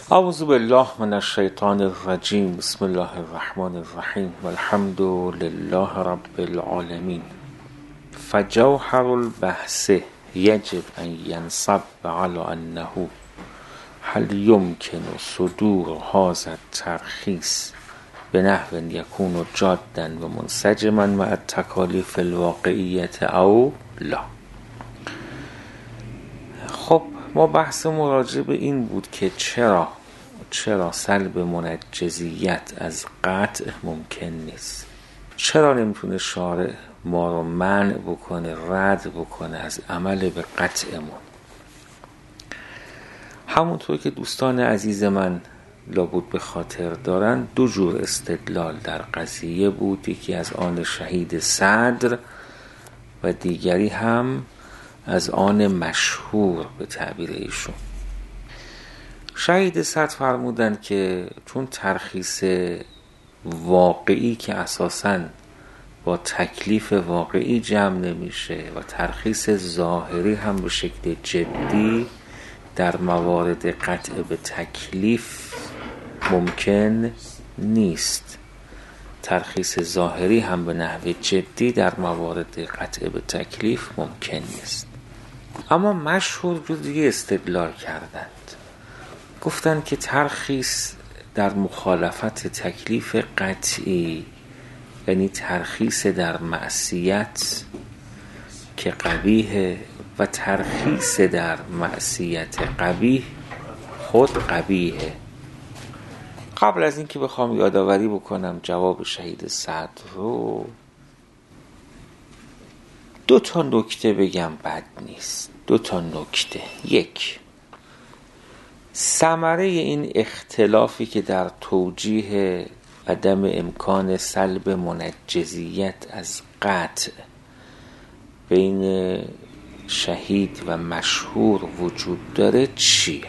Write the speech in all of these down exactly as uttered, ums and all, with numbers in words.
اعوذ بالله من الشیطان الرجیم. بسم الله الرحمن الرحیم والحمد لله رب العالمین. فجوهر البحث یجب ان ینصب على انه هل یمکن صدور هذا الترخیص بنحو یکون جادا و منسجما مع التکالیف الواقعیت او لا. خب ما بحث مراجع به این بود که چرا چرا سلب منجزیت از قطع ممکن نیست، چرا نمیتونه شارع ما رو منع بکنه، رد بکنه از عمل به قطعمون. همونطور که دوستان عزیز من لابد به خاطر دارن، دو جور استدلال در قضیه بود، یکی از آن شهید صدر و دیگری هم از آن مشهور به تعبیر ایشون. شهید صدر فرمودن که چون ترخیص واقعی که اساساً با تکلیف واقعی جمع نمیشه و ترخیص ظاهری هم به شکل جدی در موارد قطع به تکلیف ممکن نیست، ترخیص ظاهری هم به نحو جدی در موارد قطع به تکلیف ممکن نیست. اما مشهور جو دیگه استدلال کردند، گفتن که ترخیص در مخالفت تکلیف قطعی، یعنی ترخیص در معصیت که قبیحه و ترخیص در معصیت قبیح خود قبیحه. قبل از اینکه بخوام یادآوری بکنم جواب شهید صدر رو، دو تا نکته بگم بد نیست. دو تا نکته. یک، ثمره این اختلافی که در توجیه عدم امکان سلب منجزیت از قطع بین شهید و مشهور وجود داره چیه؟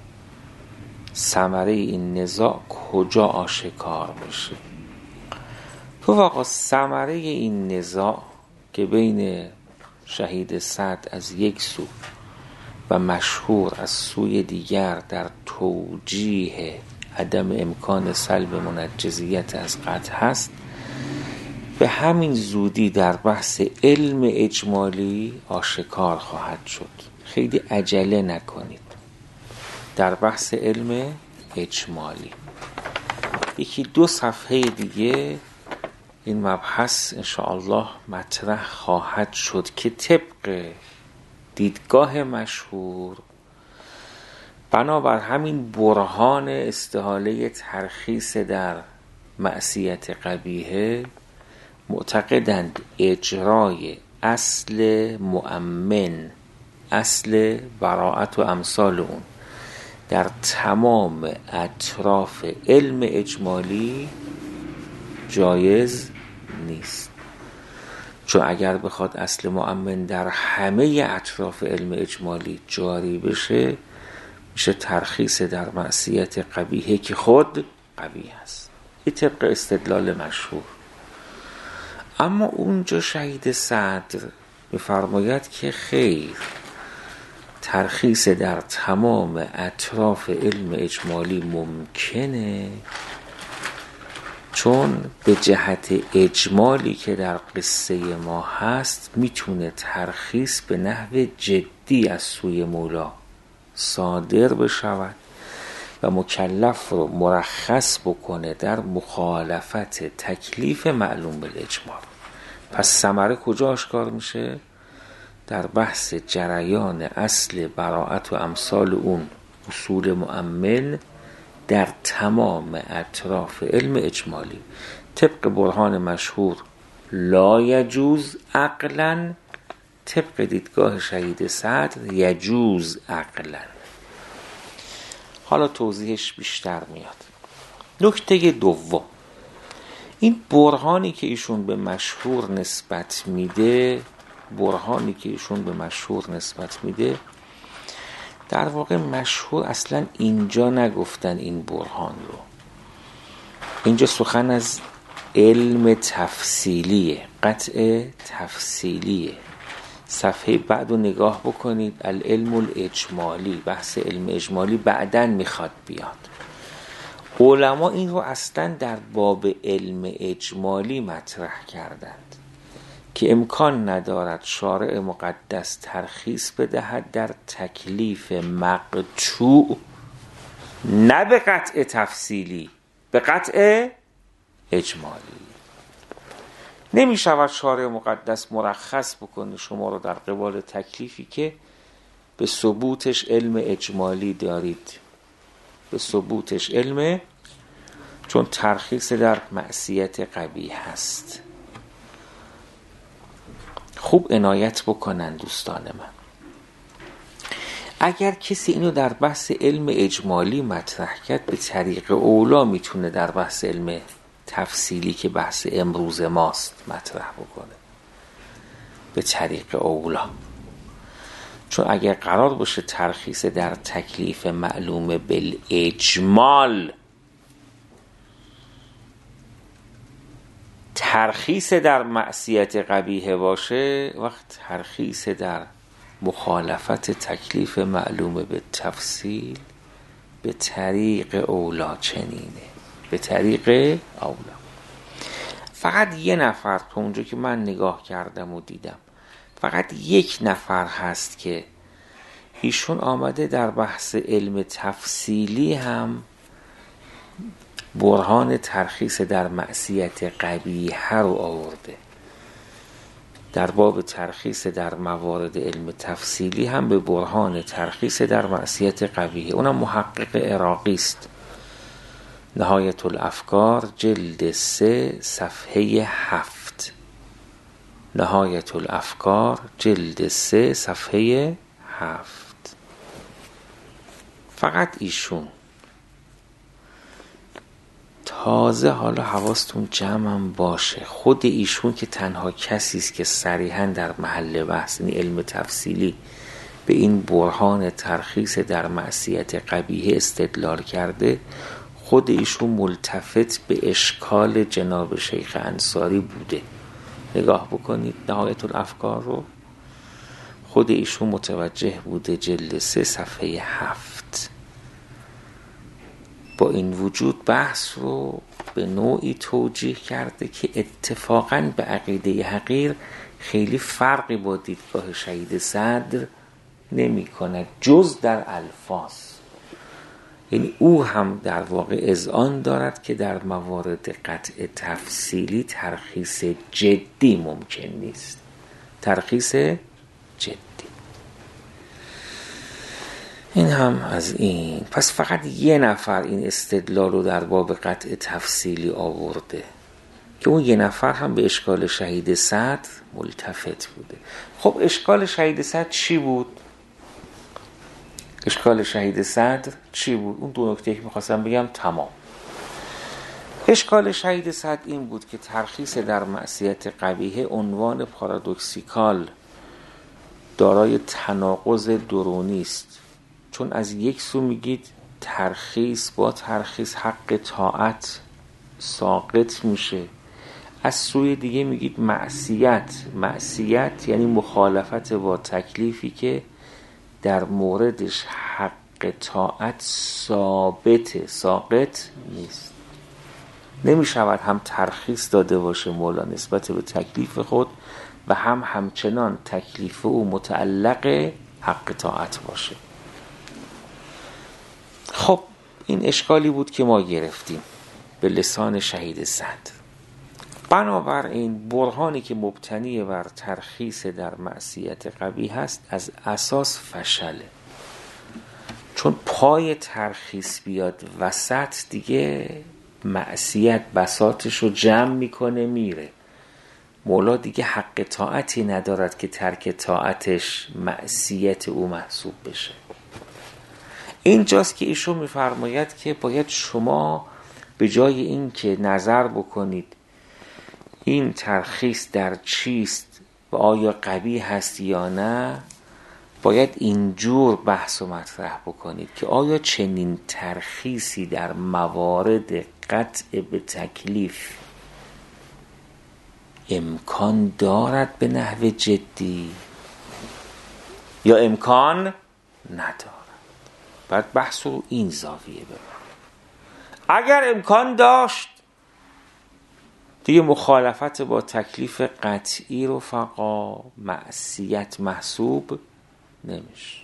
ثمره این نزاع کجا آشکار میشه؟ تو واقعا ثمره این نزاع که بین شهید صدر از یک سو و مشهور از سوی دیگر در توجیه عدم امکان سلب منجزیت از قطع هست، به همین زودی در بحث علم اجمالی آشکار خواهد شد. خیلی عجله نکنید. در بحث علم اجمالی یکی دو صفحه دیگه این مبحث انشاءالله مطرح خواهد شد که طبق دیدگاه مشهور بنابر همین برهان استحاله ترخیص در معصیت قبیحه معتقدند اجرای اصل مؤمن، اصل براءت و امثال اون در تمام اطراف علم اجمالی جایز نیست. چون اگر بخواد اصل مؤمن در همه اطراف علم اجمالی جاری بشه، میشه ترخیص در معصیت قبیحه که خود قبیح است. این طبق استدلال مشهور. اما اونجا شهید صدر می‌فرماید که خیر، ترخیص در تمام اطراف علم اجمالی ممکنه، چون به جهت اجمالی که در قصه ما هست میتونه ترخیص به نحو جدی از سوی مولا صادر بشود و مکلف رو مرخص بکنه در مخالفت تکلیف معلوم بالاجمال. پس ثمره کجا آشکار میشه؟ در بحث جریان اصل براءت و امثال اون اصول مؤمن در تمام اطراف علم اجمالی. طبق برهان مشهور لا یجوز عقلا، طبق دیدگاه شهید صدر یجوز عقلا. حالا توضیحش بیشتر میاد. نکته دوم، این برهانی که ایشون به مشهور نسبت میده برهانی که ایشون به مشهور نسبت میده در واقع مشهور اصلا اینجا نگفتن این برهان رو. اینجا سخن از علم تفصیلیه، قطع تفصیلیه. صفحه بعد رو نگاه بکنید، العلم الاجمالی، بحث علم اجمالی بعدن میخواد بیاد. علما این رو اصلا در باب علم اجمالی مطرح کردند که امکان ندارد شارع مقدس ترخیص بدهد در تکلیف مقطوع، نه به قطع تفصیلی، به قطع اجمالی. نمی شود شارع مقدس مرخص بکنه شما رو در قبال تکلیفی که به ثبوتش علم اجمالی دارید، به ثبوتش علم، چون ترخیص در معصیت قبیح هست. خوب عنایت بکنن دوستان من. اگر کسی اینو در بحث علم اجمالی مطرح کرد، به طریق اولا میتونه در بحث علم تفصیلی که بحث امروز ماست مطرح بکنه، به طریق اولا. چون اگر قرار باشه ترخیص در تکلیف معلوم بالاجمال، ترخیص در معصیت قبیح باشه، وقت ترخیص در مخالفت تکلیف معلوم به تفصیل به طریق اولا چنینه، به طریق اولا. فقط یه نفر تو اونجا که من نگاه کردم و دیدم، فقط یک نفر هست که ایشون آمده در بحث علم تفصیلی هم برهان ترخیص در معصیت قبیح رو آورده. در باب ترخیص در موارد علم تفصیلی هم به برهان ترخیص در معصیت قبیح، اونم محقق عراقی است. نهایت الافکار جلد سه صفحه هفت. نهایت الافکار جلد سه صفحه هفت. فقط ایشون. تازه حالا حواستون جمعم باشه، خود ایشون که تنها کسی است که صریحاً در محل بحث، یعنی علم تفصیلی، به این برهان ترخیص در معصیت قبیح استدلال کرده، خود ایشون ملتفت به اشکال جناب شیخ انصاری بوده. نگاه بکنید نهایت الافکار رو، خود ایشون متوجه بوده، جلد سه صفحه هفت. با این وجود بحث رو به نوعی توجیه کرده که اتفاقاً به عقیده حقیر خیلی فرقی با دیدگاه شهید صدر نمی کند، جز در الفاظ. یعنی او هم در واقع اذعان دارد که در موارد قطع تفصیلی ترخیص جدی ممکن نیست، ترخیص جدی. این هم از این. پس فقط یه نفر این استدلال رو در باب قطع تفصیلی آورده که اون یه نفر هم به اشکال شهید صدر ملتفت بوده. خب اشکال شهید صدر چی بود؟ اشکال شهید صدر چی بود؟ اون دو نکته که میخواستم بگم تمام. اشکال شهید صدر این بود که ترخیص در معصیت قبیحه عنوان پارادوکسیکال دارای تناقض درونی است. چون از یک سو میگید ترخیص با ترخیص حق طاعت ساقط میشه، از سوی دیگه میگید معصیت معصیت یعنی مخالفت با تکلیفی که در موردش حق طاعت ثابت ساقط نیست. نمیشود هم ترخیص داده باشه مولا نسبت به تکلیف خود و هم همچنان تکلیف او متعلق حق طاعت باشه. خب این اشکالی بود که ما گرفتیم به لسان شهید صدر. بنابراین برهانی که مبتنی بر ترخیص در معصیت قبیح هست از اساس فشله، چون پای ترخیص بیاد وسط دیگه معصیت بساطش رو جمع میکنه میره. مولا دیگه حق طاعتی ندارد که ترک طاعتش معصیت او محسوب بشه. اینجاست که ایشون میفرماید که باید شما به جای این که نظر بکنید این ترخیص در چیست و آیا قبیح هست یا نه، باید اینجور بحث و مطرح بکنید که آیا چنین ترخیصی در موارد قطع به تکلیف امکان دارد به نحو جدی یا امکان نداره. بعد بحث رو این زاویه ببر. اگر امکان داشت دیگه مخالفت با تکلیف قطعی رفقا معصیت محسوب نمیشه.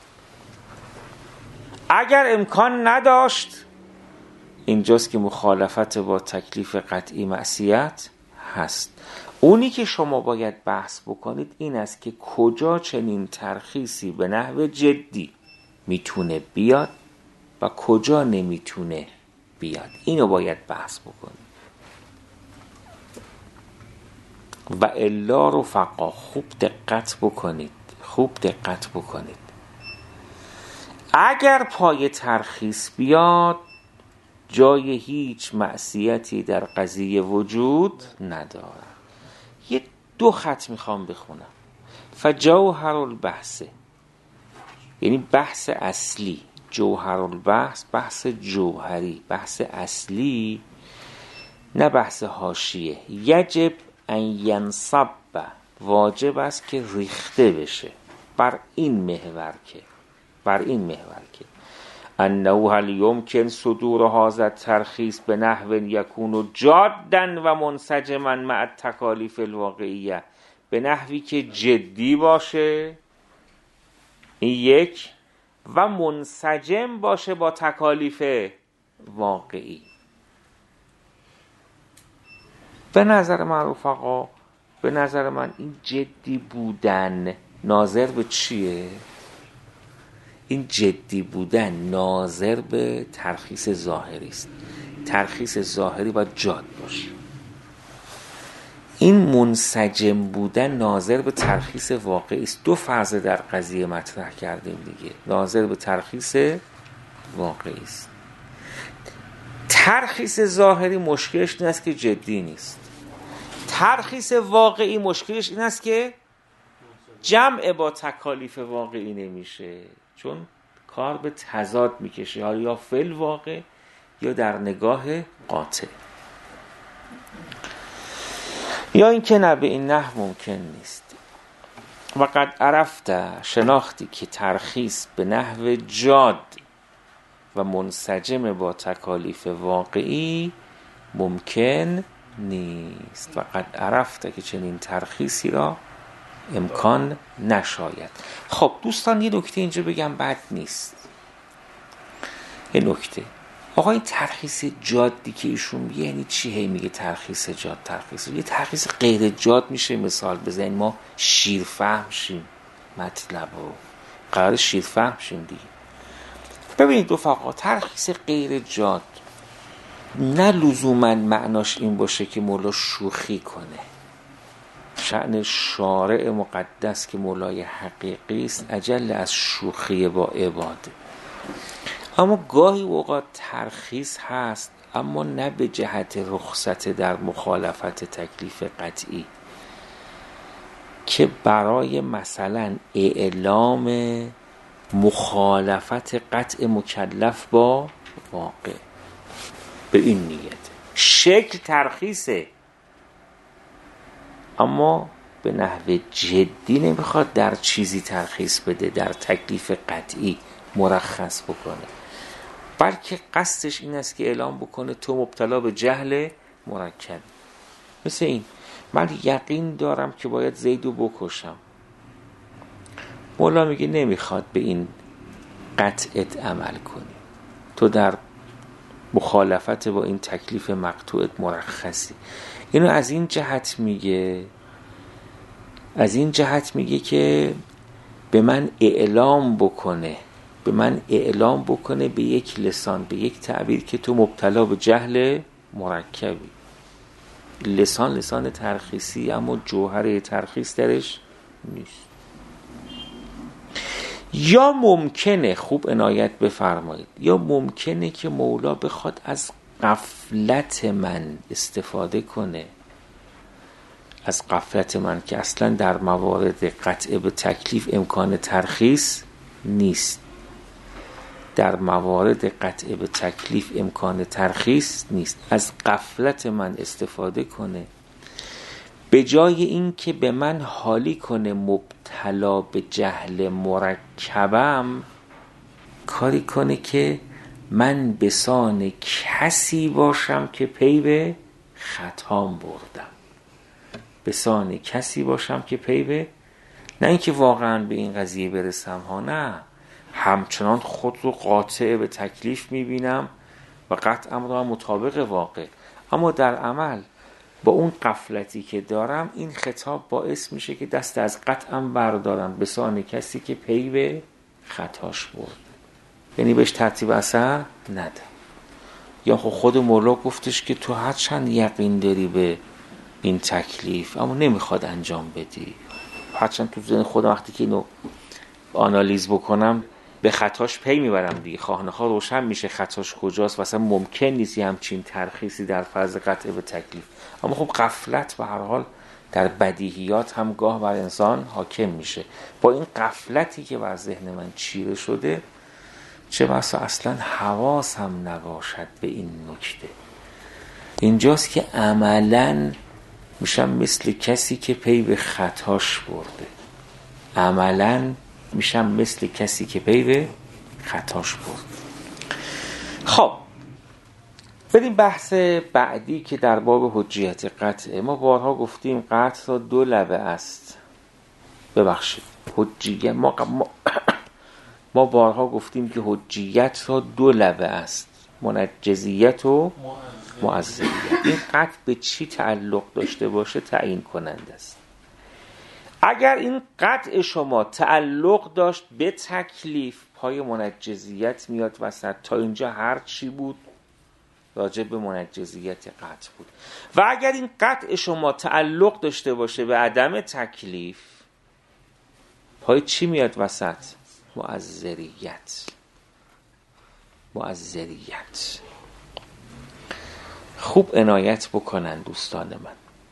اگر امکان نداشت اینجاست که مخالفت با تکلیف قطعی معصیت هست. اونی که شما باید بحث بکنید این است که کجا چنین ترخیصی به نحو جدی میتونه بیاد و کجا نمیتونه بیاد. اینو باید بحث بکنید. و الا رفقا خوب دقت بکنید، خوب دقت بکنید. اگر پای ترخیص بیاد جای هیچ معصیتی در قضیه وجود نداره. یه دو خط میخوام بخونم. فجوهر البحث، یعنی بحث اصلی، جوهر البحث بحث جوهری، بحث اصلی نه بحث حاشیه. یجب ان ینصب، واجب است که ریخته بشه بر این محور که بر این محور که انه هل یمکن صدور هذا الترخیص به نحو یکون جادا و منسجما مع التکالیف الواقعیه، به نحوی که جدی باشه، این یک، و منسجم باشه با تکالیف واقعی. به نظر من رفقا، به نظر من این جدی بودن ناظر به چیه؟ این جدی بودن ناظر به ترخیص ظاهری است. ترخیص ظاهری باید جاد باشه. این منسجم بودن ناظر به ترخیص واقعی است. دو فرض در قضیه مطرح کردیم دیگه. ناظر به ترخیص واقعی است. ترخیص ظاهری مشکلش این است که جدی نیست. ترخیص واقعی مشکلش این است که جمع با تکالیف واقعی نمیشه، چون کار به تضاد میکشه، یا فعل واقع یا در نگاه قاطع، یا اینکه نه به این نحو ممکن نیست. و قد عرفت، شناختی که ترخیص به نحو جاد و منسجم با تکالیف واقعی ممکن نیست. و قد عرفت که چنین ترخیصی را امکان نشاید. خب دوستان یه نکته اینجا بگم بد نیست. یه نکته، آقا این ترخیص جادی که ایشون میگه یعنی چی؟ هی میگه ترخیص جاد ترخیص. یه ترخیص غیر جاد میشه مثال بزنید ما شیرفهم شیم مطلب رو، قرار شیرفهم شیم دیگه. ببینید رفقا، ترخیص غیر جاد نه لزوما معناش این باشه که مولا شوخی کنه. شأن شارع مقدس که مولای حقیقی است اجل از شوخی با عباد. اما گاهی اوقات ترخیص هست اما نه به جهت رخصت در مخالفت تکلیف قطعی، که برای مثلا اعلام مخالفت قطع مکلف با واقع، به این نیت شکل ترخیصه اما به نحو جدی نمیخواد در چیزی ترخیص بده، در تکلیف قطعی مرخص بکنه، بلکه قصدش این است که اعلام بکنه تو مبتلا به جهل مرکب. مثل این، من یقین دارم که باید زیدو بکشم، مولا میگه نمیخواد به این قطعت عمل کنی، تو در مخالفت با این تکلیف مقطوعت مرخصی. اینو از این جهت میگه از این جهت میگه که به من اعلام بکنه به من اعلام بکنه به یک لسان، به یک تعبیر که تو مبتلا به جهل مرکبی. لسان لسان ترخیصی اما جوهر ترخیص درش نیست. یا ممکنه، خوب عنایت بفرمایید، یا ممکنه که مولا بخواد از غفلت من استفاده کنه، از غفلت من که اصلا در موارد قطع به تکلیف امکان ترخیص نیست، در موارد قطع به تکلیف امکان ترخیص نیست، از غفلت من استفاده کنه به جای این که به من حالی کنه مبتلا به جهل مرکبم، کاری کنه که من بسان کسی باشم که پی به خطام بردم. بسان کسی باشم که پی به، نه اینکه واقعا به این قضیه برسم ها، نه، همچنان خود رو قاطع به تکلیف میبینم و قطعا را مطابق واقع، اما در عمل با اون غفلتی که دارم این خطاب باعث میشه که دست از قطعم بردارم بسان کسی که پی به خطاش برد، یعنی بهش ترتیب اثر نده. یا خب خود مولا گفتش که تو هرچند یقین داری به این تکلیف اما نمیخواد انجام بدی، هرچند تو ذهن خودم وقتی که اینو آنالیز بکنم به خطاش پی میبرم دیگه، خواهنخواه روشن میشه خطاش کجاست و اصلا ممکن نیست همچین ترخیصی در فرض قطع به تکلیف، اما خب غفلت به هر حال در بدیهیات هم گاه بر انسان حاکم میشه. با این غفلتی که بر ذهن من چیره شده چه بسا اصلا حواس هم نباشد به این نکته، اینجاست که عملاً میشم مثل کسی که پی به خطاش برده، عملاً میشم مثل کسی که پی به خطاش برده. خب بریم بحث بعدی که در باب حجیت قطعه. ما بارها گفتیم قطع را دو لبه است، ببخشید حجیت ما, ما ما بارها گفتیم که حجیت را دو لبه است، منجزیت و معززیت. این قطع به چی تعلق داشته باشه تعیین کننده است. اگر این قطع شما تعلق داشت به تکلیف، پای منجزیت میاد وسط، تا اینجا هر چی بود راجع به منجزیت قطع بود. و اگر این قطع شما تعلق داشته باشه به عدم تکلیف، پای چی میاد وسط؟ معذریت. معذریت. خوب عنایت بکنن دوستان من.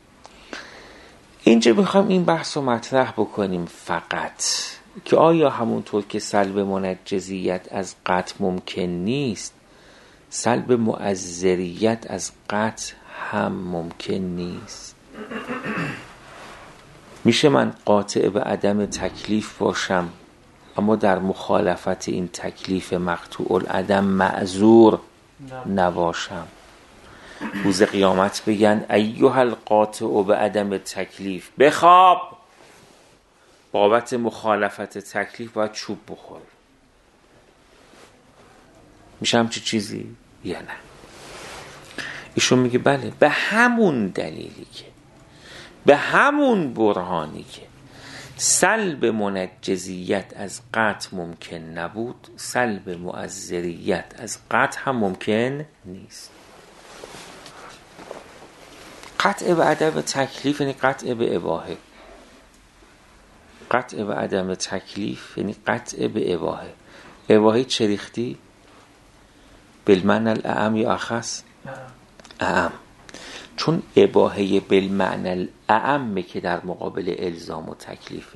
اینجا میخوام این بحث رو مطرح بکنیم فقط که آیا همونطور که سلب منجزیت از قطع ممکن نیست، سلب معذریت از قطع هم ممکن نیست؟ میشه من قاطع به عدم تکلیف باشم اما در مخالفت این تکلیف مقطوع العدم معذور نباشم؟ روز قیامت بگن ایها القاطع به عدم تکلیف، بخواب، بابت مخالفت تکلیف باید چوب بخور. میشه همچی چیزی یا نه؟ ایشون میگه بله، به همون دلیلی که، به همون برهانی که سلب منجزیت از قطع ممکن نبود، سلب معذریت از قطع هم ممکن نیست. قطع به عدم تکلیف یعنی قطع به اباحه. قطع به عدم تکلیف یعنی قطع به اباحه. اباحه چه ریختی؟ بالمعنی الاعم یا اخص؟ اعم. چون اباحه بالمعنی الاعم که در مقابل الزام و تکلیفه.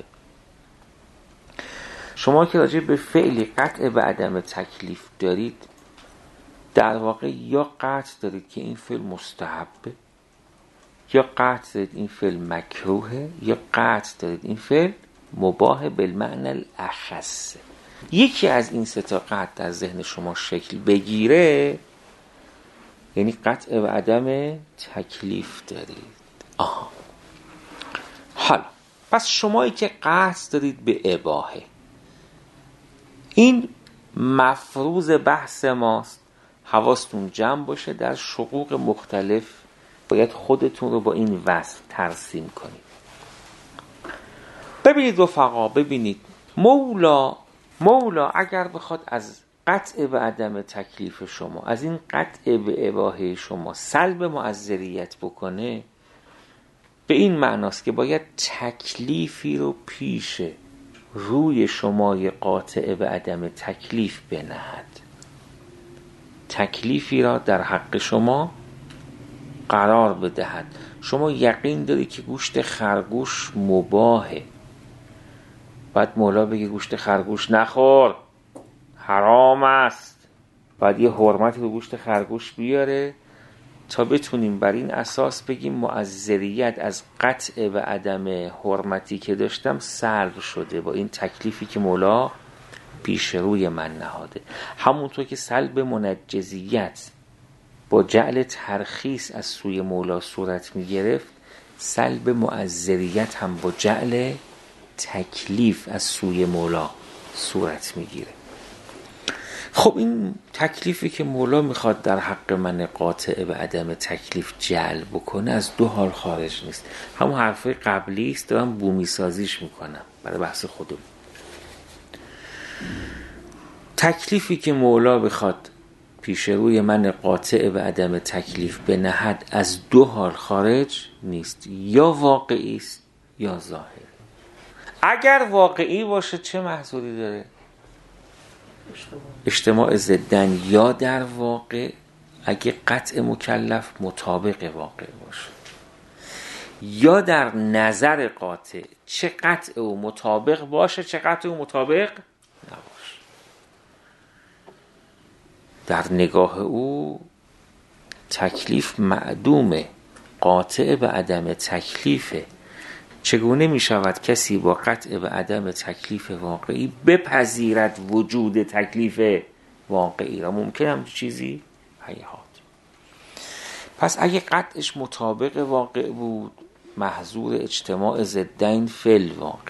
شما که راجع به فعلی قطع به عدم تکلیف دارید، در واقع یا قطع دارید که این فعل مستحبه، یا قطع دارید این فعل مکروهه، یا قطع دارید این فعل مباح بالمعنی الاخص. یکی از این سه تا قطع در ذهن شما شکل بگیره یعنی قطع به عدم تکلیف دارید. آها. حالا پس شمایی که قطع دارید به اباحه، این مفروض بحث ماست، حواستون جمع باشه، در شقوق مختلف باید خودتون رو با این وصف ترسیم کنید. ببینید رفقا، ببینید مولا مولا اگر بخواد از قطع به عدم تکلیف شما، از این قطع به اباحه شما سلب معذریت بکنه، به این معناست که باید تکلیفی رو پیش روی شمای قاطع به عدم تکلیف بنهد، تکلیفی را در حق شما قرار بدهد. شما یقین داری که گوشت خرگوش مباهه، بعد مولا بگه گوشت خرگوش نخور، حرام است، بعد یه حرمتی به گوشت خرگوش بیاره، تا بتونیم بر این اساس بگیم معذریت از قطع و عدم حرمتی که داشتم سلب شده با این تکلیفی که مولا پیش روی من نهاده. همونطور که سلب منجزیت با جعل ترخیص از سوی مولا صورت می گرفت، سلب معذریت هم با جعل تکلیف از سوی مولا صورت می گیره. خب این تکلیفی که مولا میخواد در حق من قاطع به عدم تکلیف جعل بکنه از دو حال خارج نیست. همون حرفای قبلی است، دارم بومی سازیش میکنم برای بحث خودم. تکلیفی که مولا بخواد پیش روی من قاطع به عدم تکلیف بنهد از دو حال خارج نیست، یا واقعی است یا ظاهر. اگر واقعی باشه چه محذوری داره؟ اجتماع ضدن یا در واقع اگه قطع مکلف مطابق واقع باشه، یا در نظر قاطع چه قطع او مطابق باشه چه قطع او مطابق نباشه. در نگاه او تکلیف معدومه، قاطع به عدم تکلیفه. چگونه می شود کسی با قطع به عدم تکلیف واقعی بپذیرد وجود تکلیف واقعی را؟ ممکن هم چیزی هیهات. پس اگه قطعش مطابق واقع بود محظور اجتماع ضدین فی واقع،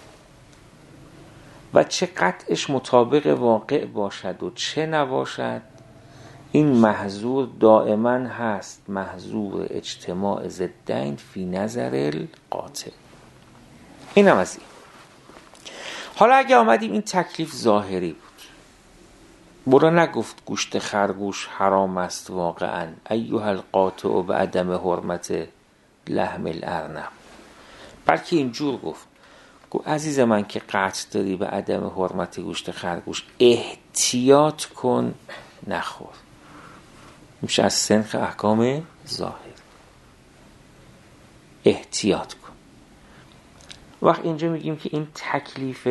و چه قطعش مطابق واقع باشد و چه نباشد، این محظور دائما هست محظور اجتماع ضدین فی نظر القاطع. اینم از این. حالا اگه آمدیم این تکلیف ظاهری بود، برا نگفت گوشت خرگوش حرام است واقعا ایها القاطع به عدم حرمت لحم الارنب، بلکه اینجور گفت گفت عزیز من که قطع داری به عدم حرمت گوشت خرگوش احتیاط کن نخور. میشه از سنخ احکام ظاهر. احتیاط کن. وقت اینجا میگیم که این تکلیف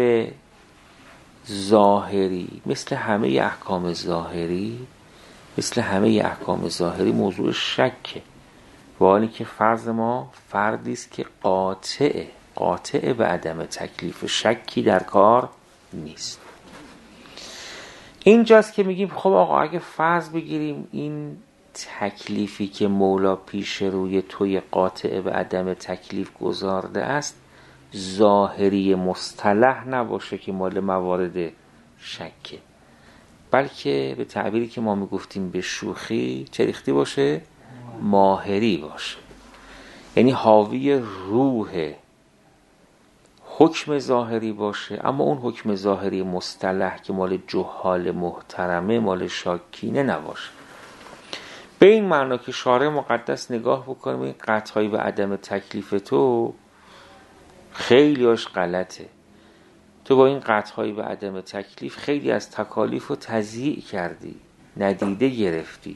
ظاهری مثل همه احکام ظاهری مثل همه احکام ظاهری موضوع شکه، و حالی که فرض ما فردی است که قاطع قاطع به عدم تکلیف، شکی در کار نیست. اینجاست که میگیم خب آقا اگه فرض بگیریم این تکلیفی که مولا پیش روی توی قاطع به عدم تکلیف گذارده است ظاهری مصطلح نباشه که مال موارد شکه، بلکه به تعبیری که ما میگفتیم به شوخی چه ریختی باشه؟ ماهری باشه. یعنی حاوی روح حکم ظاهری باشه، اما اون حکم ظاهری مصطلح که مال جهال محترمه مال شاکینه نباشه. به این معنا که شارع مقدس نگاه بکنیم این قطعی به عدم تکلیف تو خیلی هاش غلطه، تو با این قطعی به عدم تکلیف خیلی از تکالیف رو تضییع کردی، ندیده گرفتی.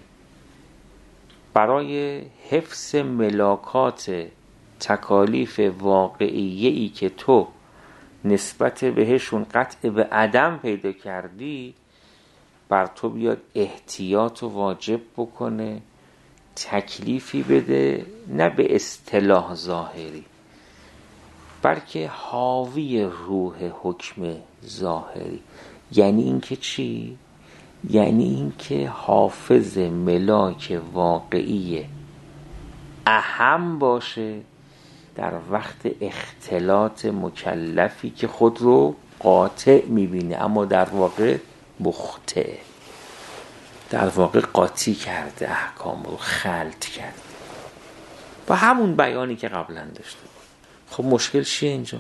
برای حفظ ملاکات تکالیف واقعیه‌ای که تو نسبت بهشون قطع به عدم پیدا کردی بر تو بیاد احتیاط و واجب بکنه، تکلیفی بده نه به اصطلاح ظاهری بلکه حاوی روح حکم ظاهری. یعنی این که چی؟ یعنی این که حافظ ملاک واقعی اهم باشه در وقت اختلاط مکلفی که خود رو قاطع میبینه اما در واقع مخطئ، در واقع قاطی کرده، احکام رو خلط کرده و همون بیانی که قبلا داشته. خب مشکل چیه اینجا؟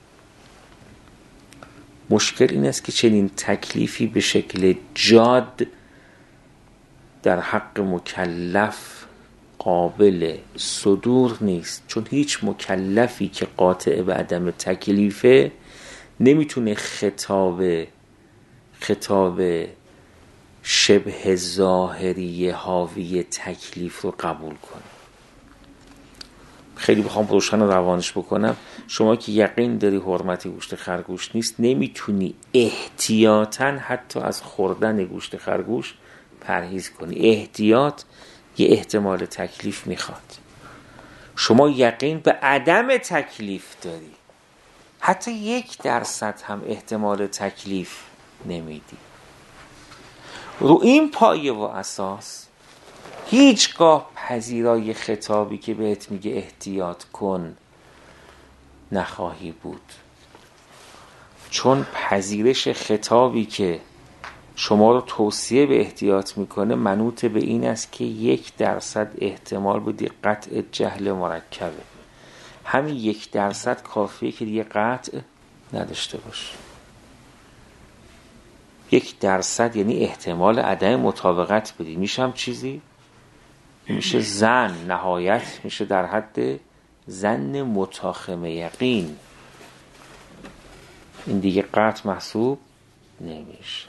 مشکل این است که چنین تکلیفی به شکل جاد در حق مکلف قابل صدور نیست، چون هیچ مکلفی که قاطع به عدم تکلیفه نمیتونه خطاب خطاب شبه ظاهری حاوی تکلیف رو قبول کنه. خیلی بخوام روشن و روانش بکنم، شما که یقین داری حرمت گوشت خرگوش نیست نمیتونی احتیاطاً حتی از خوردن گوشت خرگوش پرهیز کنی. احتیاط یه احتمال تکلیف میخواد. شما یقین به عدم تکلیف داری، حتی یک درصد هم احتمال تکلیف نمیدی. رو این پایه و اساس هیچگاه پذیرای خطابی که بهت میگه احتیاط کن نخواهی بود، چون پذیرش خطابی که شما رو توصیه به احتیاط میکنه منوط به این است که یک درصد احتمال بدی قطع جهل مرکبه. همین یک درصد کافیه که دیگه قطع نداشته باش. یک درصد یعنی احتمال عدم مطابقت بدی، میشه هم چیزی، میشه زن، نهایت میشه در حد زن متاخم یقین، این دیگه قطع محسوب نمیشه.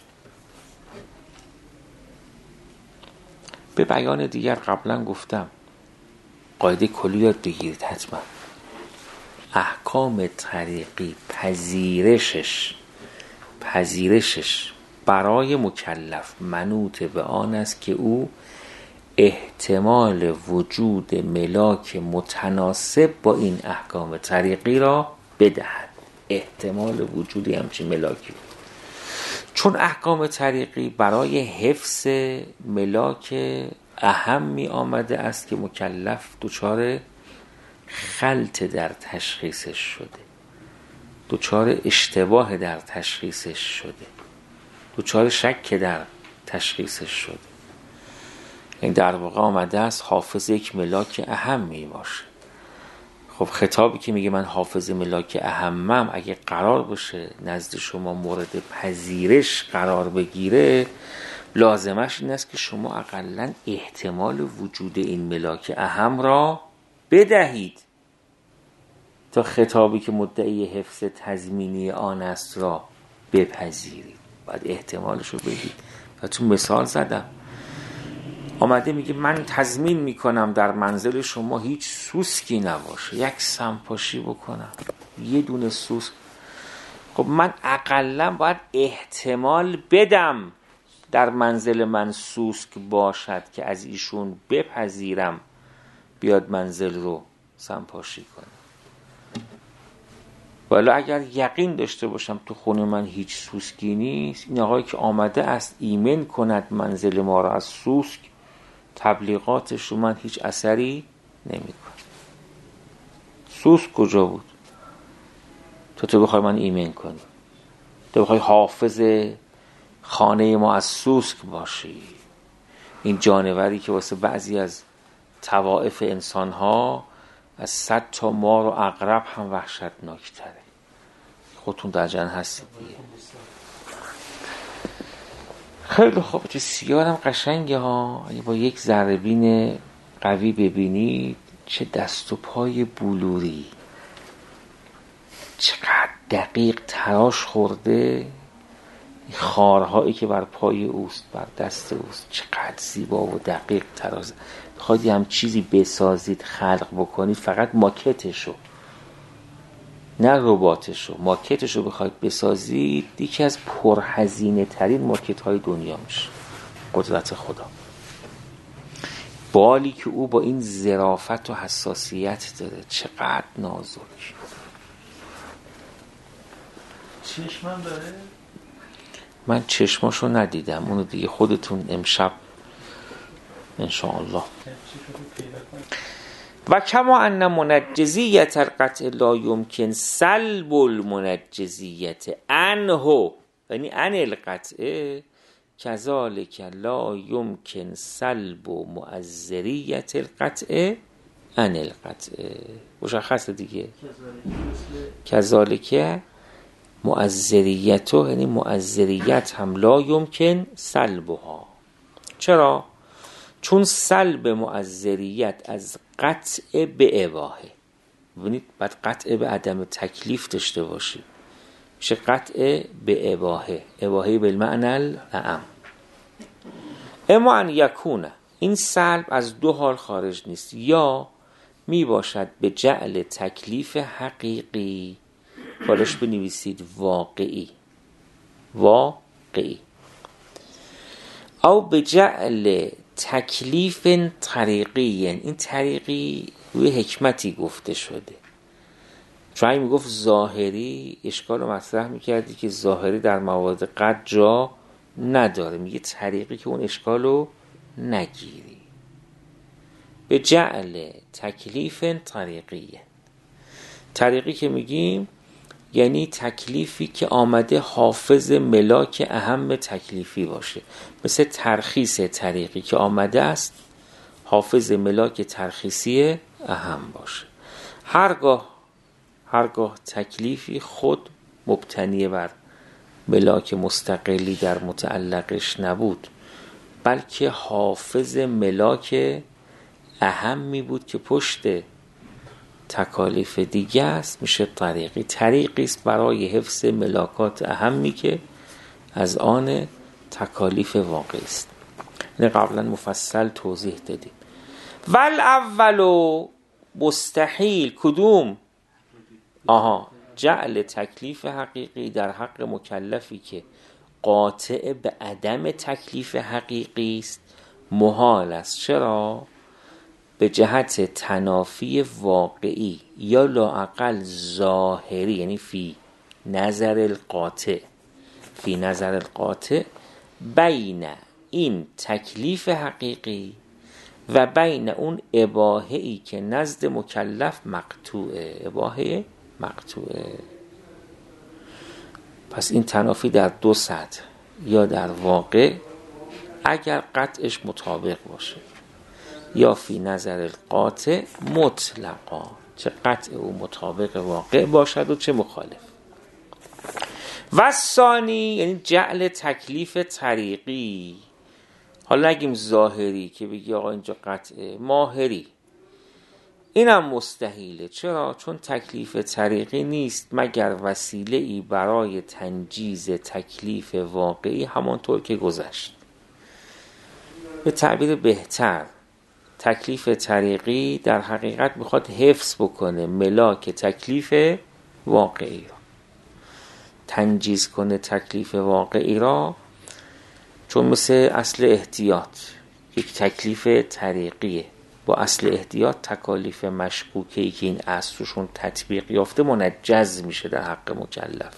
به بیان دیگر قبلا گفتم قاعده کلی یاد بگیرید حتما. احکام طریقی پذیرشش پذیرشش برای مکلف منوط به آن است که او احتمال وجود ملاک متناسب با این احکام طریقی را بدهد. احتمال وجود همچین ملاکی، چون احکام طریقی برای حفظ ملاک اهم می آمده است که مکلف دچار خلط در تشخیصش شده، دچار اشتباه در تشخیصش شده، دچار شک در تشخیصش شده. این در واقع آمده است حافظ یک ملاک اهم می باشه. خب خطابی که میگه من حافظ ملاک اهمم اگه قرار باشه نزد شما مورد پذیرش قرار بگیره، لازمش این است که شما اقلن احتمال وجود این ملاک اهم را بدهید تا خطابی که مدعی حفظ تضمینی آن است را بپذیرید. باید احتمالش رو بدید. و تو مثال زدم، آمده میگه من تضمین میکنم در منزل شما هیچ سوسکی نباشه، یک سمپاشی بکنم، یه دونه سوسک. خب من اقلا باید احتمال بدم در منزل من سوسک باشد که از ایشون بپذیرم بیاد منزل رو سمپاشی کنه. ولی اگر یقین داشته باشم تو خونه من هیچ سوسکی نیست، این آقایی که آمده است ایمن کند منزل ما را از سوسک، تبلیغاتش رو من هیچ اثری نمی کنم. سوسک کجا بود تو تو بخوای من ایمن کنی؟ تو بخوای حافظ خانه ما از سوسک باشی؟ این جانوری که واسه بعضی از طوائف انسان ها از صد تا مار و عقرب هم وحشتناکتره. خودتون در جن هستید دیگه. خیلی خوب، چه سیارم قشنگه ها. اگه با یک ذره بین قوی ببینید چه دست و پای بلوری، چقدر دقیق تراش خورده. خارهایی که بر پای اوست، بر دست اوست، چقدر زیبا و دقیق تراش. بخواید هم چیزی بسازید، خلق بکنید، فقط ماکتشو، نه رباتشو، ماکتشو بخواید بسازید، یکی از پرهزینه ترین ماکت های دنیا میشه. قدرت خدا، بالی که او با این ظرافت و حساسیت داره، چقدر نازک. چشمم داره؟ من چشماشو ندیدم، اونو دیگه خودتون امشب انشاءالله. و کما ان منجزیت القطع لا یمکن سلب المنجزیت عنه، یعنی عن القطع، کذالک لا یمکن سلب مؤثریت القطع عن القطع. مشخصه دیگه. کذالک مؤثریته، یعنی مؤثریت هم لا یمکن سلبها. چرا؟ چون سلب مؤثریت از قطع به اباحه. ببینید بعد قطع به عدم تکلیف داشته باشی، میشه قطع به اباحه. اباحه بالمعنی الاعم. اما ان یکونه، این سلب از دو حال خارج نیست، یا می باشد به جعل تکلیف حقیقی، بالاش بنویسید واقعی، واقعی، او به جعل تکلیف طریقی، یعنی این طریقی روی حکمتی گفته شده. چون این میگفت ظاهری، اشکال رو مطرح میکردی که ظاهری در موارد قد جا نداره، میگه طریقی که اون اشکال رو نگیری. به جعل تکلیف طریقی، طریقی که میگیم یعنی تکلیفی که آمده حافظ ملاک اهم تکلیفی باشه، مثل ترخیص طریقی که آمده است حافظ ملاک ترخیصی اهم باشه. هرگاه هرگاه تکلیفی خود مبتنی بر ملاک مستقلی در متعلقش نبود، بلکه حافظ ملاک اهمی بود که پشت تکالیف دیگه است، میشه طریقی. طریقی است برای حفظ ملاکات اهمی که از آن تکالیف واقعی است. این قبلا مفصل توضیح دادیم. ول اولو مستحیل کدوم؟ آها، جعل تکلیف حقیقی در حق مکلفی که قاطع به عدم تکلیف حقیقی است محال است. چرا؟ به جهت تنافی واقعی یا لااقل ظاهری، یعنی فی نظر القاطع فی نظر القاطع بین این تکلیف حقیقی و بین اون اباحه‌ای که نزد مکلف مقطوعه. اباحه مقطوعه. پس این تنافی در دو سطح، یا در واقع اگر قطعش مطابق باشه، یا فی نظر القاطع مطلقا، چه قطع او مطابق واقع باشد و چه مخالف. و ثانی یعنی جعل تکلیف طریقی، حالا نگیم ظاهری که بگی آقا اینجا قطعه، ماهری، اینم مستحیله. چرا؟ چون تکلیف طریقی نیست مگر وسیله ای برای تنجیز تکلیف واقعی، همانطور که گذشت. به تعبیر بهتر، تکلیف طریقی در حقیقت میخواد حفظ بکنه ملاک تکلیف واقعی را، تنجیز کنه تکلیف واقعی را، چون مثل اصل احتیاط یک تکلیف طریقیه، با اصل احتیاط تکالیف مشکوکه‌ای که این اصلشون تطبیق یافته منجز میشه در حق مکلف.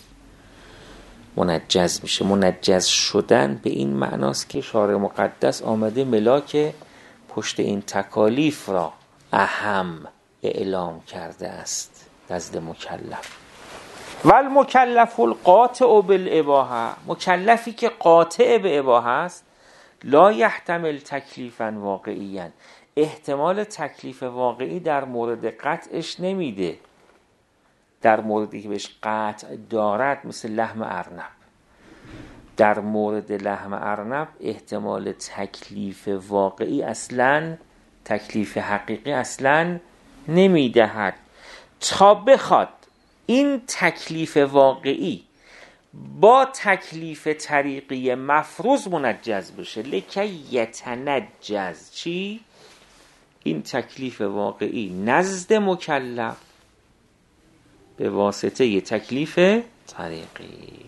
منجز میشه. منجز شدن به این معناست که شارع مقدس آمده ملاک پشت این تکالیف را اهم اعلام کرده است نزد مکلف. والمکلف القاطع بالاباحه، مکلفی که قاطع به اباحه است، لا یحتمل تکلیفا واقعیا، احتمال تکلیف واقعی در مورد قطعش نمیده. در موردی که بهش قطع دارد، مثل لحم ارنب، در مورد لحم ارنب احتمال تکلیف واقعی اصلا، تکلیف حقیقی اصلا نمیدهد تا بخواد این تکلیف واقعی با تکلیف طریقی مفروض منجز بشه. لکی یتنجز چی؟ این تکلیف واقعی نزد مکلف به واسطه ی تکلیف طریقی.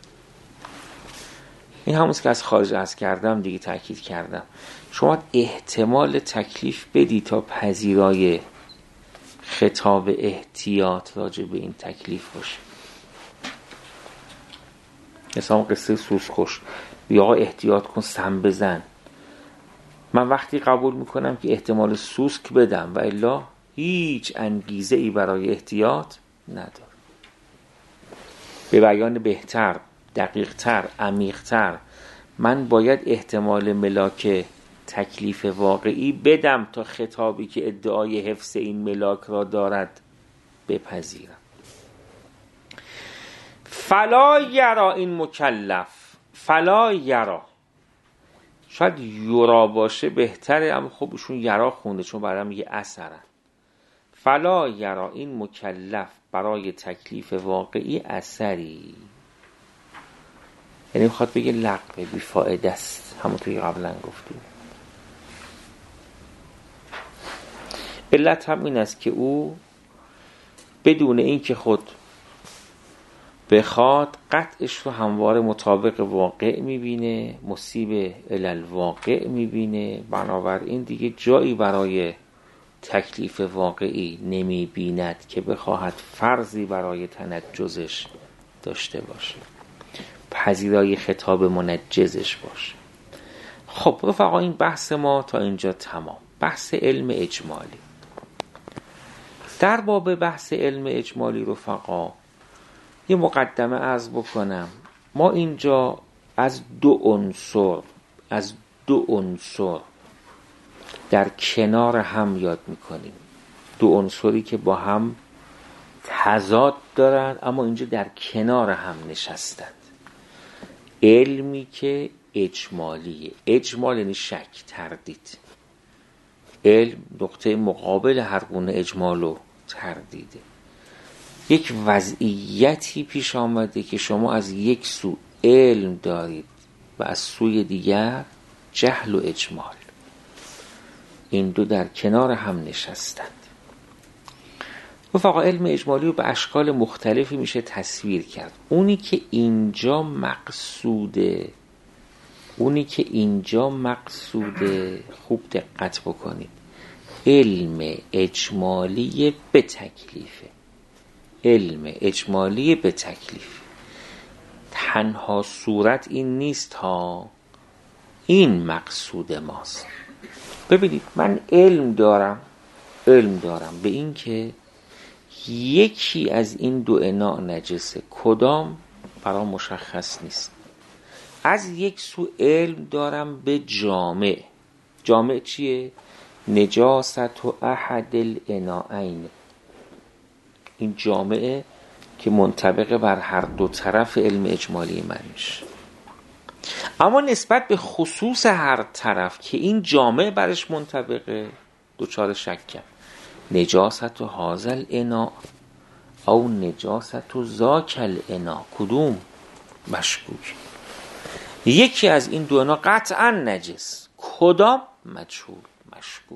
این همونست که از خارج از کردم دیگه تأکید کردم. شما احتمال تکلیف بدی تا پذیرای خطاب احتیاط راجع به این تکلیف باشه. مثلا قصه سوسکش، بیا آقا احتیاط کن سم بزن، من وقتی قبول میکنم که احتمال سوسک بدم و الا هیچ انگیزه ای برای احتیاط نداره. به بیان بهتر، دقیقتر، عمیقتر، من باید احتمال ملاک تکلیف واقعی بدم تا خطابی که ادعای حفظ این ملاک را دارد بپذیرم. فلا یرا این مکلف، فلا یرا، شاید یرا باشه بهتره، اما خب ایشون یرا خونده چون برام میگه اثره. فلا یرا این مکلف برای تکلیف واقعی اثری، یعنی میخواد بگه لغو، بیفایده است، همونطوری قبلا گفتیم. علت هم این است که او بدون این که خود بخواد قطعش رو همواره مطابق واقع میبینه، مصیب الالواقع میبینه، بنابراین دیگه جایی برای تکلیف واقعی نمیبیند که بخواهد فرضی برای تنجزش داشته باشه، پذیرای خطاب منجزش باشه. خب رفقا این بحث ما تا اینجا تمام. بحث علم اجمالی. در باب بحث علم اجمالی رفقا یه مقدمه عرض بکنم. ما اینجا از دو عنصر از دو عنصر در کنار هم یاد میکنیم، دو عنصری که با هم تضاد دارن اما اینجا در کنار هم نشستند. علمی که اجمالیه. اجمال یعنی شک، تردید. علم نقطه مقابل هر گونه اجمال و تردیده. یک وضعیتی پیش آمده که شما از یک سو علم دارید و از سوی دیگر جهل و اجمال. این دو در کنار هم نشستند. رفقا علم اجمالی رو به اشکال مختلفی میشه تصویر کرد. اونی که اینجا مقصوده اونی که اینجا مقصوده خوب دقت بکنید، علم اجمالی به تکلیفه. علم اجمالی به تکلیف. تنها صورت این نیست ها، این مقصود ماست. ببینید من علم دارم علم دارم به این که یکی از این دو اناء نجسه، کدام برام مشخص نیست. از یک سو علم دارم به جامع. جامع چیه؟ نجاست و احد الاناءین. این جامعه که منطبق بر هر دو طرف علم اجمالی من میشه. اما نسبت به خصوص هر طرف که این جامعه برش منطبقه دوچار شکم. نجاست و هازل انا او نجاست و زاکل انا، کدوم مشکوک؟ یکی از این دو انا قطعا نجس، کدام مجهول مشکوک.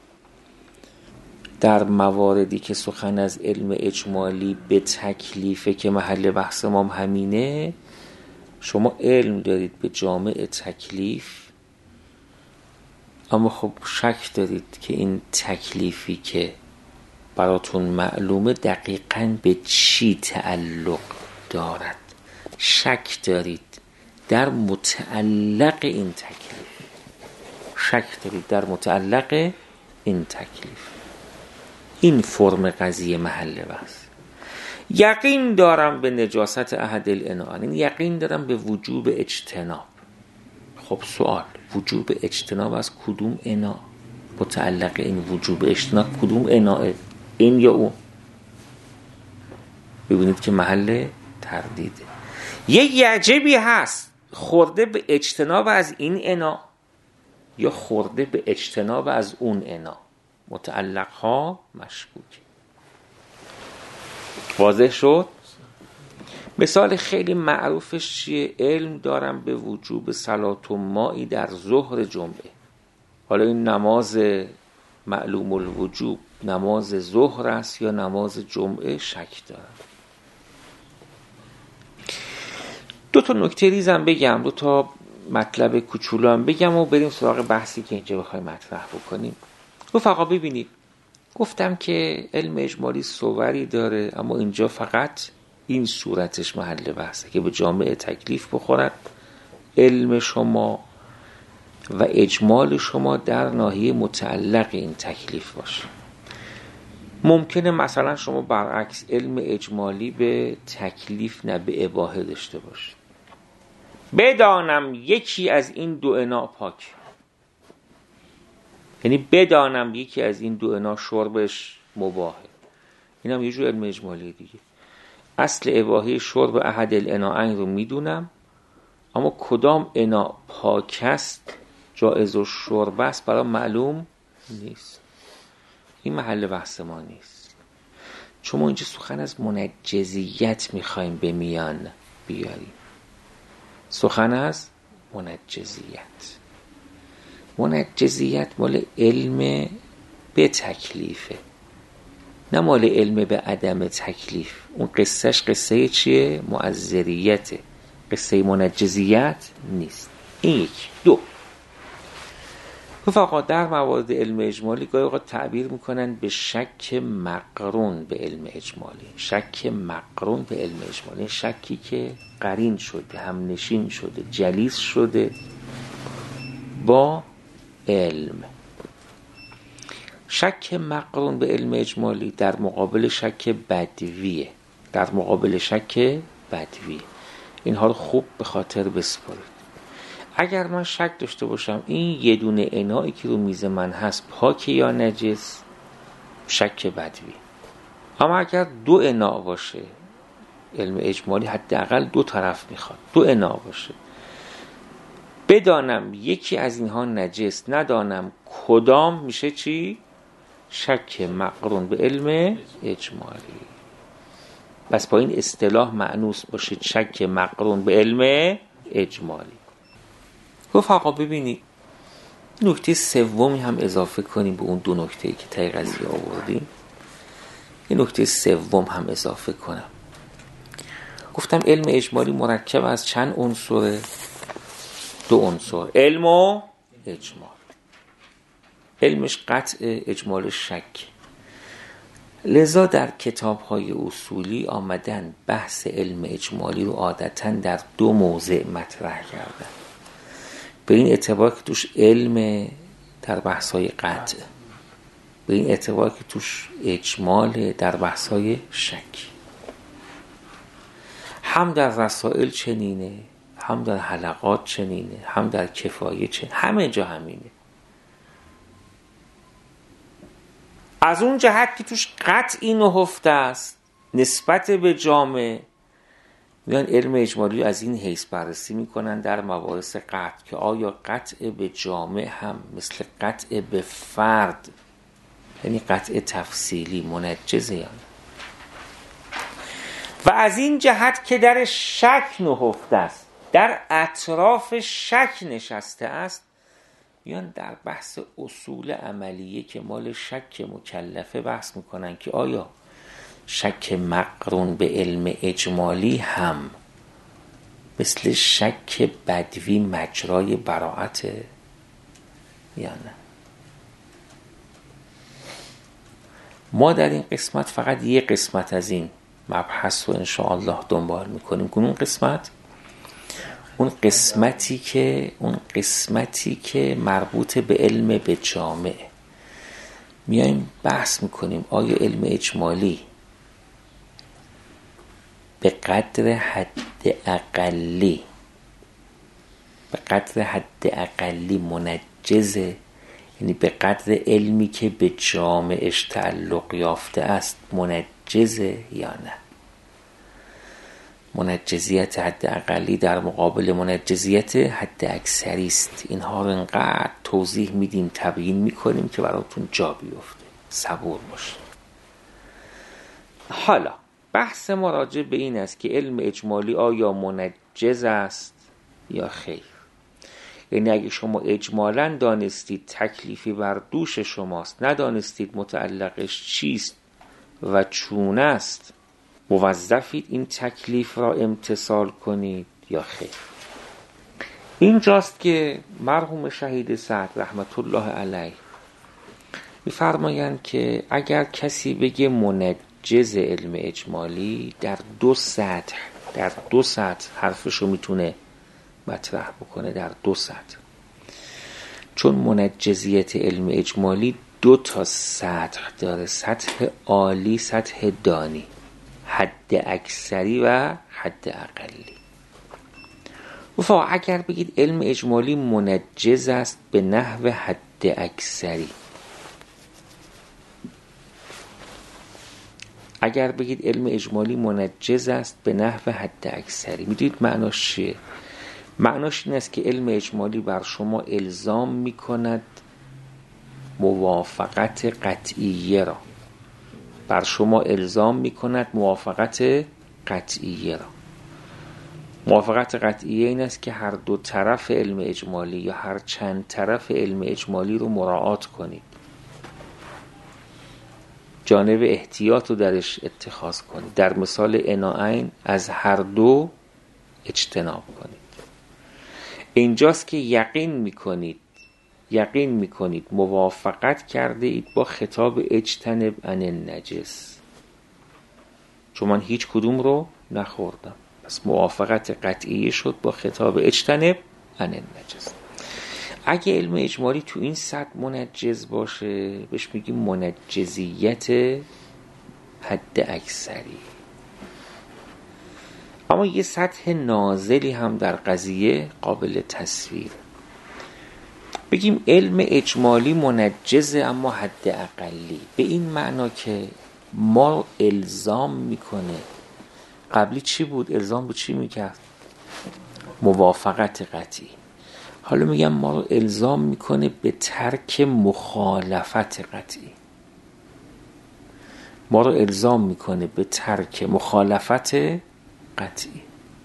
در مواردی که سخن از علم اجمالی به تکلیفه که محل بحث ما همینه، شما علم دارید به جامع تکلیف اما خب شک دارید که این تکلیفی که براتون معلومه دقیقاً به چی تعلق دارد. شک دارید در متعلق این تکلیف. شک دارید در متعلق این تکلیف. این فرم قضیه محل بحث. یقین دارم به نجاست احد الاناءین، یقین دارم به وجوب اجتناب. خب سوال، وجوب اجتناب از کدوم انا؟ متعلق این وجوب اجتناب کدوم اناء؟ این یا اون؟ ببینید که محل تردیده. یه یعجبی هست، خورده به اجتناب از این انا یا خورده به اجتناب از اون انا. متعلق ها مشکوک. واضح شد؟ مثال خیلی معروفش چیه؟ علم دارم به وجوب صلات و مائی در ظهر جمعه. حالا این نماز معلوم الوجوب نماز ظهر است یا نماز جمعه شک دارم. دو تا نکته ریزم بگم، دو تا مطلب کوچولو هم بگم و بریم سراغ بحثی که اینجا بخوایم مطرح بکنیم. رفقا ببینید، گفتم که علم اجمالی صوری داره اما اینجا فقط این صورتش محل بحثه که به جامع تکلیف بخورد. علم شما و اجمال شما در ناحیه متعلق این تکلیف باشه. ممکنه مثلا شما برعکس علم اجمالی به تکلیف نه به اباحه داشته باشه. بدانم یکی از این دو انا پاک، یعنی بدانم یکی از این دو انا شربش مباحه. این هم یه جور علم اجمالی دیگه. اصل اباحه شرب احد الاناءین رو میدونم اما کدام انا پاک است جایز و شرب است برام معلوم نیست. این محل بحث ما نیست. چون ما اینجا سخن از منجزیت میخوایم به میان بیاریم. سخن از منجزیت. منجزیت مال علم به تکلیفه. نه مال علم به عدم تکلیف. اون قصهش قصه چیه؟ معذریته، قصه منجزیت نیست. این یک. دو، رفقا در موارد علم اجمالی گاهی اوقات تعبیر میکنن به شک مقرون به علم اجمالی. شک مقرون به علم اجمالی، شکی که قرین شده، هم نشین شده، جلیس شده با علم. شک مقرون به علم اجمالی در مقابل شک بدویه، در مقابل شک بدویه. اینها رو خوب به خاطر بسپارید. اگر من شک داشته باشم این یه دونه انایی که رو میز من هست پاک یا نجس، شک بدوی. اما اگر دو انا باشه، علم اجمالی حداقل دو طرف میخواد، دو انا باشه، بدانم یکی از اینها نجس، ندانم کدام، میشه چی؟ شک مقرون به علم اجمالی. بس با این اصطلاح معنوس باشید شک مقرون به علم اجمالی. رفقا ببینید نکته سومی هم اضافه کنیم به اون دو نکته‌ای که تای قضیه آوردیم. این نکته سوم هم اضافه کنم. گفتم علم اجمالی مرکب از چند عنصره؟ دو عنصر، علم و اجمال. علمش قطع، اجمال شک. لذا در کتاب‌های اصولی آمدن بحث علم اجمالی رو عادتاً در دو موضع مطرح کردن، به این اعتبار که توش علم در بحث‌های قطع، به این اعتبار که توش اجمال در بحث‌های شک. هم در رسائل چنینه، هم در حلقات چنینه، هم در کفایه چنینه، همه جا همینه. از اون جهت که توش قطعی نهفته است نسبت به جامعه، میان علم اجمالی از این حیث بررسی میکنن در مباحث قطع که آیا قطع به جامعه هم مثل قطع به فرد، یعنی قطع تفصیلی، منجزه یا نه. و از این جهت که در شک نهفته است، در اطراف شک نشسته است، میان در بحث اصول عملیه که مال شک مکلفه بحث میکنن که آیا شک مقرون به علم اجمالی هم مثل شک بدوی مجرای براعته یا نه. ما در این قسمت فقط یه قسمت از این مبحث رو انشاءالله دنبال میکنیم. اون قسمت اون قسمتی که اون قسمتی که مربوط به علم به جامعه، میایم بحث میکنیم آیا علم اجمالی به قدر حد اقلی به قدر حد اقلی منجزه، یعنی به قدر علمی که به جامعهش تعلق یافته است منجزه یا نه. منجزیت حد اقلی در مقابل منجزیت حد اکثری است. اینها رو انقدر توضیح میدیم، تبیین میکنیم که براتون جا بیفته. صبور باشید. حالا بحث ما راجع به این است که علم اجمالی آیا منجز است یا خیر. یعنی اگه شما اجمالاً دانستید تکلیفی بر دوش شماست، ندانستید متعلقش چیست و چون است، موظفید این تکلیف را امتثال کنید یا خیر. اینجاست که مرحوم شهید سعد رحمت الله علیه می‌فرمایند که اگر کسی بگه منجز علم اجمالی، در دو سطح در دو سطح حرفشو میتونه مطرح بکنه، در دو سطح. چون منجزیت علم اجمالی دو تا سطح داره، سطح عالی، سطح دانی، حد اکثری و حد اقلی. و اگر بگید علم اجمالی منجز است به نحو حد اکثری، اگر بگید علم اجمالی منجز است به نحو حد اکثری، میدونید معناش چیه؟ معناش این است که علم اجمالی بر شما الزام میکند موافقت قطعیه را، بر شما الزام میکند موافقت قطعیه را. موافقت قطعیه این است که هر دو طرف علم اجمالی یا هر چند طرف علم اجمالی رو مراعات کنید. جانب احتیاط رو درش اتخاذ کنید. در مثال اناعین از هر دو اجتناب کنید. اینجاست که یقین میکنید یقین میکنید موافقت کرده اید با خطاب اجتنب عن النجس، چون من هیچ کدوم رو نخوردم، پس موافقت قطعی شد با خطاب اجتنب عن النجس. اگه علم اجمالی تو این سطح منجز باشه بهش میگیم منجزیت حد اکثری. اما یه سطح نازلی هم در قضیه قابل تصویر، بگیم علم اجمالی منجزه اما حد اقلی، به این معنا که ما الزام میکنه. قبلی چی بود؟ الزام به چی میکرد؟ موافقت قطعی. حالا میگم ما رو الزام میکنه به ترک مخالفت قطعی، ما رو الزام میکنه به ترک مخالفت قطعی.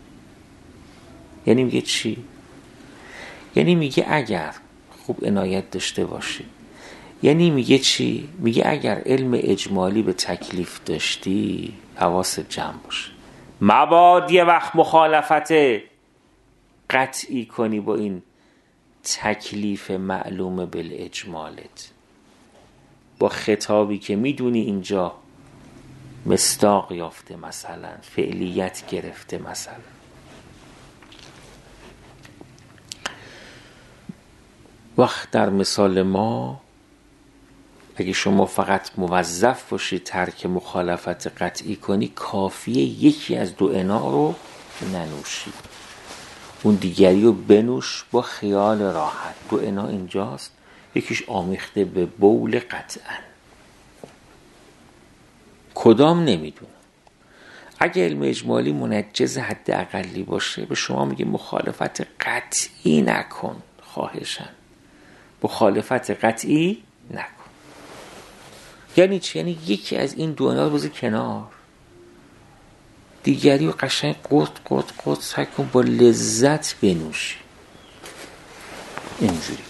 یعنی میگه چی؟ یعنی میگه اگر، خوب عنایت داشته باشی، یعنی میگه چی؟ میگه اگر علم اجمالی به تکلیف داشتی حواست جمع باشه، مباد یه وقت مخالفت قطعی کنی با این تکلیف معلوم بالاجمالت، با خطابی که میدونی اینجا مصداق یافته، مثلا فعلیت گرفته. مثلا وقت در مثال ما اگه شما فقط موظف باشی ترک مخالفت قطعی کنی، کافیه یکی از دو اناء رو ننوشی، اون دیگری رو بنوش با خیال راحت. دو اناء اینجاست، یکیش آمیخته به بول قطعا، کدام نمیدونم. اگه علم اجمالی منجز حد اقلی باشه به شما میگه مخالفت قطعی نکن، خواهشن مخالفت قطعی نکن. یعنی چی؟ یعنی یکی از این دو اناء رو بذار کنار، دیگری رو قشنگ قرد قرد قرد سعی کن با لذت بنوشی. اینجوری.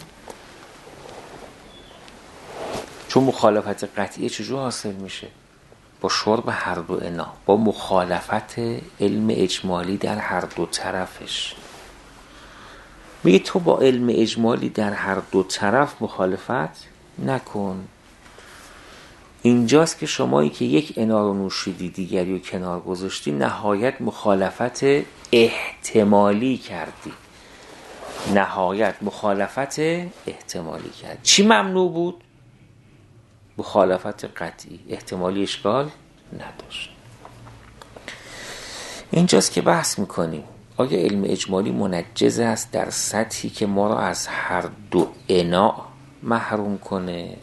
چون مخالفت قطعی چجور حاصل میشه؟ با شرب هر دو انا، با مخالفت علم اجمالی در هر دو طرفش. میگه تو با علم اجمالی در هر دو طرف مخالفت نکن. اینجاست که شمایی که یک انا رو نوشیدی دیگری رو کنار گذاشتی، نهایت مخالفت احتمالی کردی، نهایت مخالفت احتمالی کردی. چی ممنوع بود؟ مخالفت قطعی. احتمالی اشکال نداشت. اینجاست که بحث میکنیم آیا علم اجمالی منجز است در سطحی که ما را از هر دو انا محروم کنه،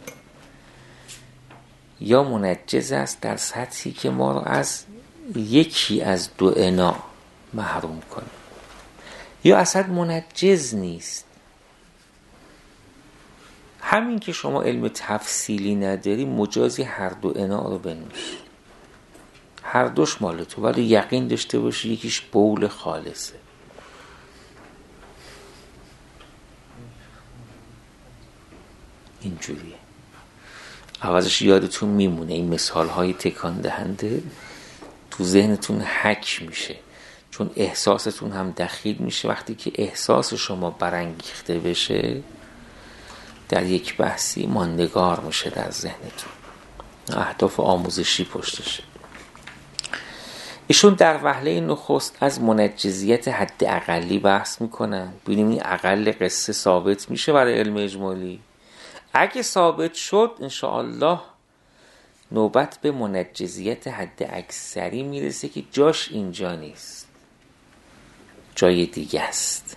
یا منجز است در سطحی که ما را از یکی از دو انا محروم کنه، یا اصلا منجز نیست. همین که شما علم تفصیلی نداری مجازی هر دو انا رو بنوش، هر دوش مال تو، ولی یقین داشته باشی یکیش بول خالصه. اینجوریه. عوضش یادتون میمونه این مثال های تکان دهنده تو ذهنتون حک میشه، چون احساستون هم دخیل میشه. وقتی که احساس شما برانگیخته بشه در یک بحثی ماندگار میشه در ذهنتون، اهداف آموزشی پشتشه. ایشون در وهله نخست از منجزیت حد اقلی بحث میکنن. ببینیم این اقل قصه ثابت میشه برای علم اجمالی. اگه ثابت شد انشاءالله نوبت به منجزیت حد اکثری میرسه که جاش اینجا نیست، جای دیگه است.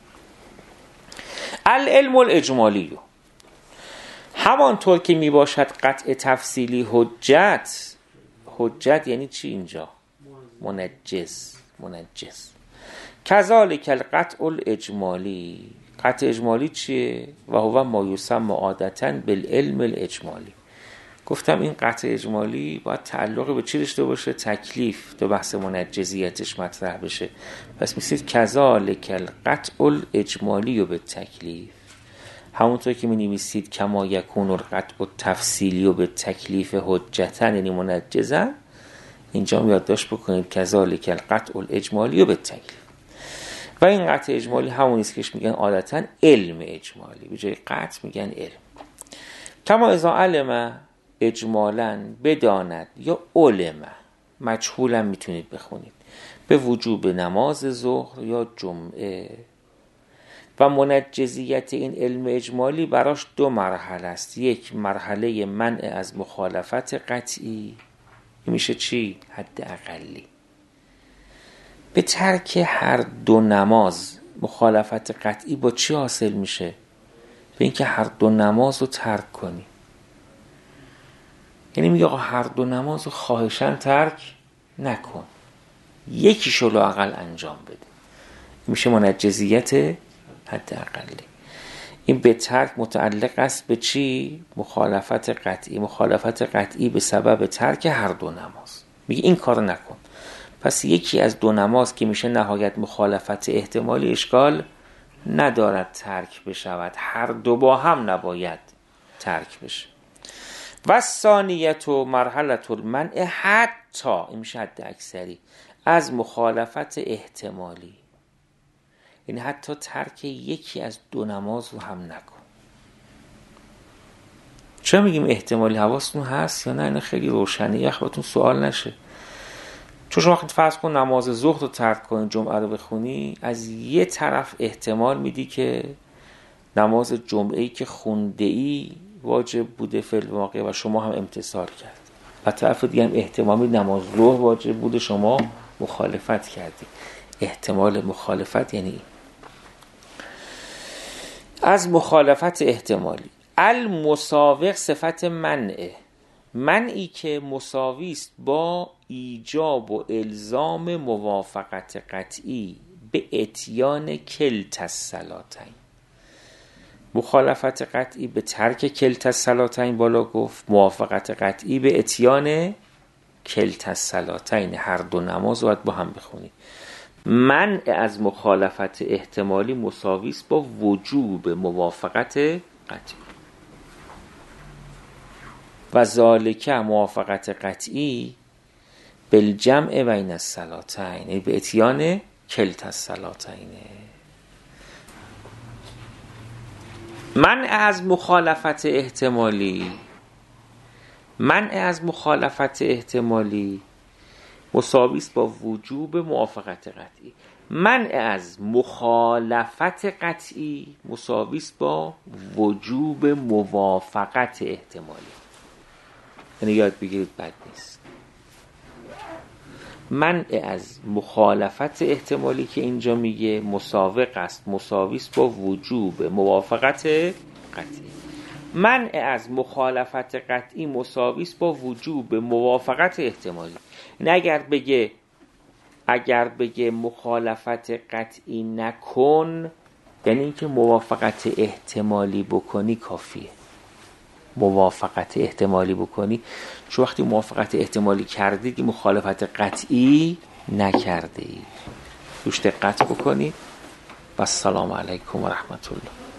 العلم الاجمالی، همانطور که میباشد قطع تفصیلی حجت. حجت یعنی چی اینجا؟ منجز. منجز کذالک القطع الاجمالی. قطع اجمالی چیه؟ و هو ما یسمى عادتاً بالعلم الاجمالی. گفتم این قطع اجمالی باید تعلق به چی داشته باشه؟ تکلیف، تا بحث منجزیتش مطرح بشه. پس میسید کذالک القطع الاجمالی به تکلیف، همونطور که می نویسید کما یکون القطع التفصیلی و به تکلیف حجتن یعنی منجزن، اینجا یادداشت بکنید کذالک القطع الاجمالی و به تکلیف. و این قطع اجمالی همون است که میگن عادتا علم اجمالی، به جای قطع میگن علم. کما اذا علم اجمالا بداند یا علم، مجهولم میتونید بخونید، به وجوب نماز ظهر یا جمعه. و منجزیت این علم اجمالی براش دو مرحله است. یک مرحله منع از مخالفت قطعی، میشه چی؟ حد اقلی. به ترک هر دو نماز مخالفت قطعی با چی حاصل میشه؟ به اینکه هر دو نماز رو ترک کنی. یعنی میگه آقا هر دو نماز رو خواهشاً ترک نکن، یکیشو لااقل انجام بده. میشه منجزیت حد اقلی. این به ترک متعلق است به چی؟ مخالفت قطعی. مخالفت قطعی به سبب ترک هر دو نماز. میگه این کار نکن. پس یکی از دو نماز که میشه نهایت مخالفت احتمالی اشکال ندارد ترک بشود، هر دو با هم نباید ترک بشه. و ثانیت و مرحلت المنع حتی، این میشه حد اکثری، از مخالفت احتمالی، یعنی حتی ترک یکی از دو نماز رو هم نکن. چرا میگیم احتمالی؟ حواستون هست یا نه؟ این خیلی روشنه، یه خودتون سوال نشه. چون شما وقتی فرض کن نماز ظهر رو ترک کنی، جمعه رو بخونی، از یه طرف احتمال میدی که نماز جمعه‌ای که خونده‌ای واجب بوده فی الواقع و شما هم امتثال کرد، و طرف دیگه هم احتمال میدی نماز ظهر واجب بوده شما مخالفت کردی. احتمال مخالفت یعنی از مخالفت احتمالی. المساوق صفت منعه، منعی که مساوی است با ایجاب و الزام موافقت قطعی به اتیان کلتا الصلاتین. مخالفت قطعی به ترک کلتا الصلاتین بالا گفت، موافقت قطعی به اتیان کلتا الصلاتین، هر دو نماز باید با هم بخونی. منع از مخالفت احتمالی مساوی است با وجوب موافقت قطعی. و ذالک موافقت قطعی بالجمع بین الصلاتین، یعنی به اتیان کلتا الصلاتین. منع از مخالفت احتمالی، منع از مخالفت احتمالی مساوی است با وجوب موافقت قطعی. منع از مخالفت قطعی مساوی است با وجوب موافقت احتمالی. یعنی یاد بگیرید بد نیست. منع از مخالفت احتمالی که اینجا میگه مساوق است، مساوی است با وجوب موافقت قطعی. منع از مخالفت قطعی مساوی است با وجوب موافقت احتمالی. نه اگر بگه اگر بگه مخالفت قطعی نکن، یعنی اینکه موافقت احتمالی بکنی کافیه. موافقت احتمالی بکنی، چون وقتی موافقت احتمالی کردید که مخالفت قطعی نکرده اید. روش دقت بکنید. و السلام علیکم و رحمت الله.